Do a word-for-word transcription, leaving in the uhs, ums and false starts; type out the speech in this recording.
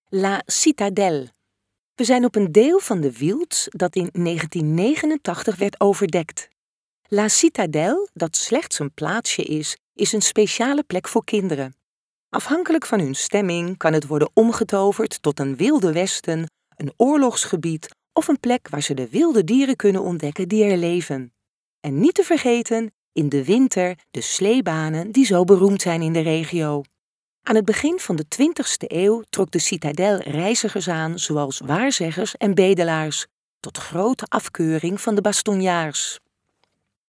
La Citadelle. We zijn op een deel van de Wields dat in negentien negenentachtig werd overdekt. La Citadelle, dat slechts een plaatsje is, is een speciale plek voor kinderen. Afhankelijk van hun stemming kan het worden omgetoverd tot een wilde westen, een oorlogsgebied of een plek waar ze de wilde dieren kunnen ontdekken die er leven. En niet te vergeten, in de winter de sleebanen die zo beroemd zijn in de regio. Aan het begin van de twintigste eeuw trok de Citadelle reizigers aan zoals waarzeggers en bedelaars, tot grote afkeuring van de bastonjaars.